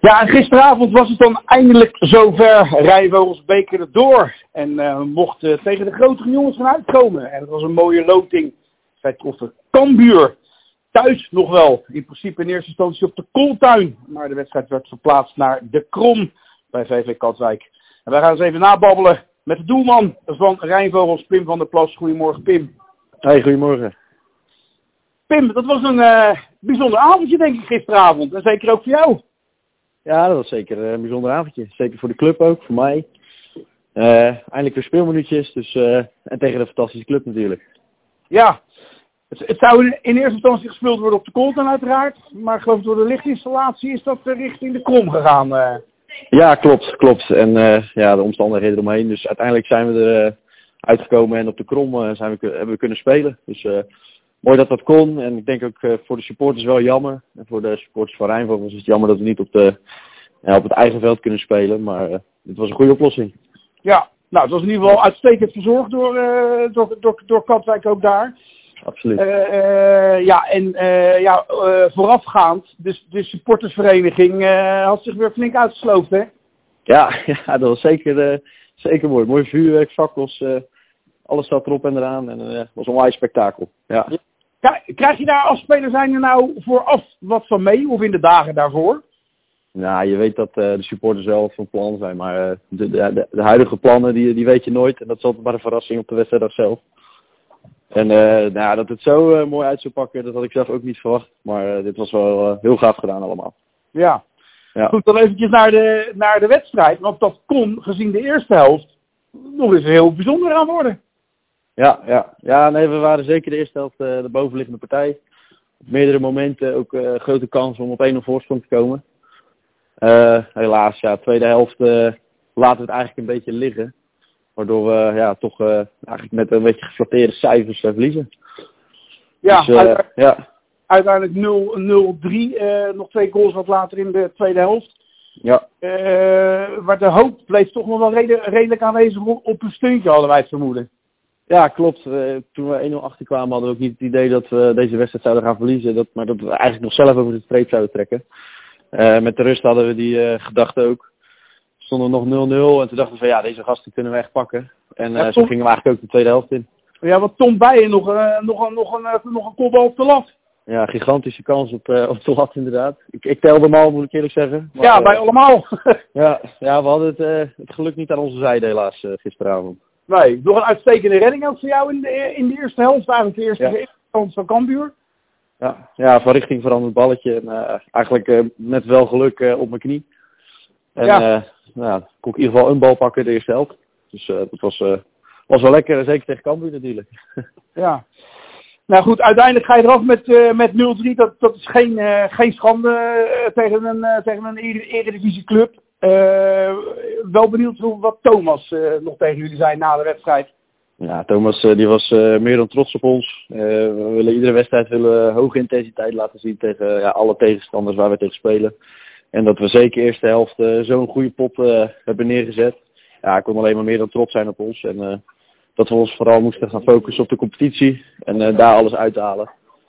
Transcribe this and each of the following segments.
Ja, en gisteravond was het dan eindelijk zover. Rijnvogels bekeren door. En we mochten tegen de grotere jongens gaan uitkomen. En het was een mooie loting. Zij troffen Cambuur. Thuis nog wel. In principe in eerste instantie op de Kooltuin. Maar de wedstrijd werd verplaatst naar de Krom bij VV Katwijk. En wij gaan eens even nababbelen met de doelman van Rijnvogels, Pim van der Plas. Goedemorgen, Pim. Hey, goedemorgen. Pim, dat was een bijzonder avondje, denk ik, gisteravond. En zeker ook voor jou. Ja, dat was zeker een bijzonder avondje. Zeker voor de club ook, voor mij. Eindelijk weer speelminuutjes, dus, en tegen een fantastische club natuurlijk. Ja, het zou in eerste instantie gespeeld worden op de Kooltuin uiteraard. Maar ik geloof door de lichtinstallatie is dat richting de Krom gegaan. Ja, klopt. En ja, de omstandigheden eromheen. Dus uiteindelijk zijn we er uitgekomen en op de Krom hebben we kunnen spelen. Dus mooi dat dat kon. En ik denk ook voor de supporters wel jammer. En voor de supporters van Rijnvogels is het jammer dat we niet op het eigen veld kunnen spelen. Maar dit was een goede oplossing. Ja, nou, het was in ieder geval uitstekend verzorgd door Katwijk ook daar. Absoluut. Voorafgaand, dus de supportersvereniging had zich weer flink uitgesloofd, hè? Ja, dat was zeker mooi. Mooi vuurwerk, fakkels, alles zat erop en eraan. En het was een onwijs spektakel. Ja. Krijg je daar als speler zijn er nou vooraf wat van mee, of in de dagen daarvoor? Nou, je weet dat de supporters wel van plan zijn, maar de huidige plannen die weet je nooit. En dat is altijd maar een verrassing op de wedstrijd zelf. En dat het zo mooi uit zou pakken, dat had ik zelf ook niet verwacht. Maar dit was wel heel gaaf gedaan allemaal. Ja. Goed, dan eventjes naar de wedstrijd. Want dat kon, gezien de eerste helft, nog eens heel bijzonder aan worden. Ja, nee, we waren zeker de eerste helft de bovenliggende partij. Op meerdere momenten ook grote kans om op 1-0 voorsprong te komen. Helaas, ja, tweede helft laten we het eigenlijk een beetje liggen. Waardoor we toch eigenlijk met een beetje geflatteerde cijfers verliezen. Ja, dus, uiteindelijk 0-3. Nog 2 goals wat later in de tweede helft. Ja. Maar de hoop bleef toch nog wel redelijk aanwezig op een steuntje, hadden wij het vermoeden. Ja, klopt. Toen we 1-0 achterkwamen hadden we ook niet het idee dat we deze wedstrijd zouden gaan verliezen. Maar dat we eigenlijk nog zelf over de streep zouden trekken. Met de rust hadden we die gedachte ook. Stonden nog 0-0 en toen dachten we van ja, deze gasten kunnen we echt pakken. En zo gingen we eigenlijk ook de tweede helft in. Ja, want Tom Bijen nog een kopbal op de lat. Ja, gigantische kans op de lat inderdaad. Ik telde hem al, moet ik eerlijk zeggen. Maar, ja, bij allemaal. ja, we hadden het geluk niet aan onze zijde helaas gisteravond. Nee, nog een uitstekende redding ook voor jou in de eerste helft. Eigenlijk de eerste helft van Cambuur. Ja, van richting veranderd balletje. En eigenlijk met wel geluk op mijn knie. En kon ik in ieder geval een bal pakken de eerste helft. Dus dat was wel lekker, zeker tegen Cambuur natuurlijk. Ja. Nou goed, uiteindelijk ga je eraf met 0-3. Dat is geen schande tegen een eredivisieclub. Wel benieuwd wat Thomas nog tegen jullie zei na de wedstrijd. Ja, Thomas die was meer dan trots op ons. We willen iedere wedstrijd hoge intensiteit laten zien tegen alle tegenstanders waar we tegen spelen. En dat we zeker eerste helft zo'n goede pot hebben neergezet. Ja, hij kon alleen maar meer dan trots zijn op ons. En dat we ons vooral moesten gaan focussen op de competitie. En daar alles uithalen.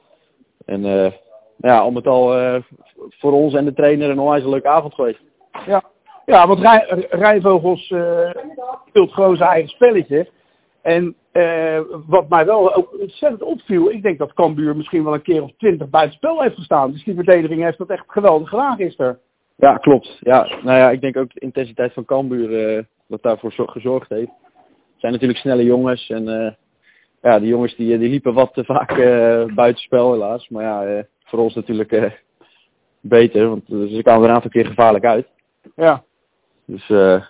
En al met al voor ons en de trainer een onwijs leuke avond geweest. Ja, want Rijnvogels speelt gewoon zijn eigen spelletje. En wat mij wel ook ontzettend opviel, ik denk dat Cambuur misschien wel een keer of 20 buitenspel heeft gestaan. Dus die verdediging heeft dat echt geweldig gedaan gisteren. Ja, klopt. Ja, ik denk ook de intensiteit van Cambuur dat daarvoor gezorgd heeft. Het zijn natuurlijk snelle jongens en die jongens die liepen wat te vaak buitenspel helaas. Maar voor ons natuurlijk beter, want ze kwamen er een aantal keer gevaarlijk uit. Ja. Dus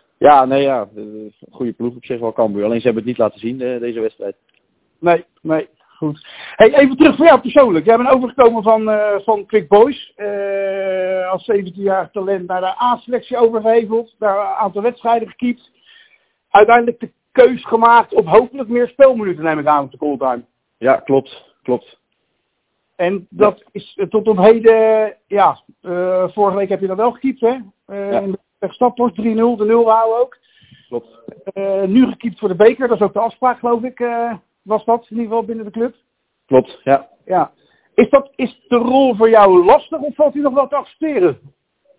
een goede ploeg op zich wel Cambuur. Alleen ze hebben het niet laten zien deze wedstrijd. Nee, goed. Hey, even terug voor jou persoonlijk. Jij bent overgekomen van Quick Boys. Als 17-jarig talent naar de A-selectie overgeheveld. Daar een aantal wedstrijden gekiept. Uiteindelijk de keus gemaakt op hopelijk meer speelminuten, neem ik aan, op de Kooltuin. Ja, klopt. En dat is tot op heden, vorige week heb je dat wel gekiept, hè? Tegen Staphorst 3-0, de 0 houden ook. Klopt. Nu gekiept voor de beker, dat is ook de afspraak, geloof ik, was dat in ieder geval binnen de club. Klopt, ja. Ja. Is de rol voor jou lastig of valt die nog wel te accepteren?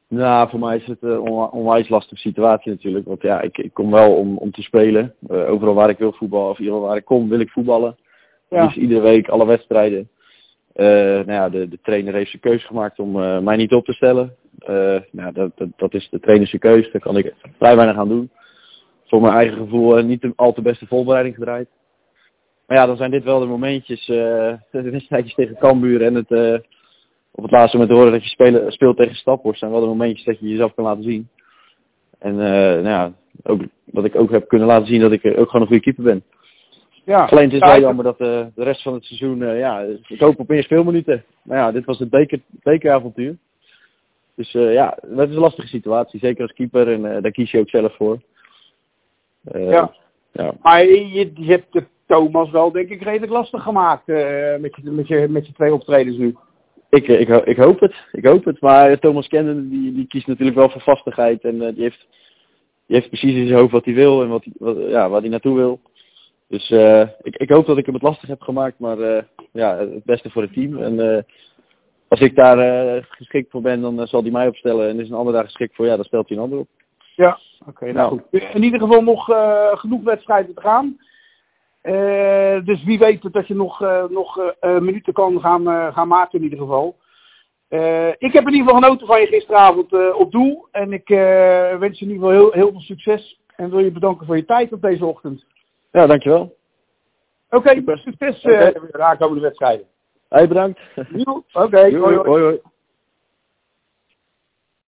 Nou, voor mij is het een onwijs lastige situatie natuurlijk. Want ja, ik kom wel om te spelen. Overal waar ik wil voetballen, of iedereen waar ik kom, wil ik voetballen. Ja. Dus iedere week, alle wedstrijden. Nou ja, de trainer heeft zijn keuze gemaakt om mij niet op te stellen. Nou, dat is de trainer zijn keuze. Daar kan ik vrij weinig aan doen. Voor mijn eigen gevoel niet al te beste voorbereiding gedraaid. Maar ja, dan zijn dit wel de momentjes, de wedstrijdjes tegen Cambuur en het op het laatste moment horen dat je speelt tegen Staphorst, zijn wel de momentjes dat je jezelf kan laten zien. En nou ja, ook, dat ik ook heb kunnen laten zien dat ik ook gewoon een goede keeper ben. Ja. Alleen het is wel jammer dat de rest van het seizoen, ja, ik hoop op meer speelminuten. Maar ja, dit was het bekeravontuur. Dus ja, dat is een lastige situatie, zeker als keeper en daar kies je ook zelf voor. Ja. Maar je hebt de Thomas wel, denk ik, redelijk lastig gemaakt met je 2 optredens nu. Ik hoop het. Maar Thomas Kennen die kiest natuurlijk wel voor vastigheid. En die heeft precies in zijn hoofd wat hij wil en waar hij naartoe wil. Dus ik hoop dat ik hem het lastig heb gemaakt. Maar ja, het beste voor het team. En als ik daar geschikt voor ben, dan zal hij mij opstellen. En is een ander daar geschikt voor, ja, dan stelt hij een ander op. Ja, oké, nou goed. In ieder geval nog genoeg wedstrijden te gaan. Dus wie weet dat je nog minuten kan gaan maken in ieder geval. Ik heb in ieder geval genoten van je gisteravond op doel. En ik wens je in ieder geval heel veel succes. En wil je bedanken voor je tijd op deze ochtend. Ja, dankjewel. Oké, succes de aankomende wedstrijden. Hey, bedankt. Oké, hoi.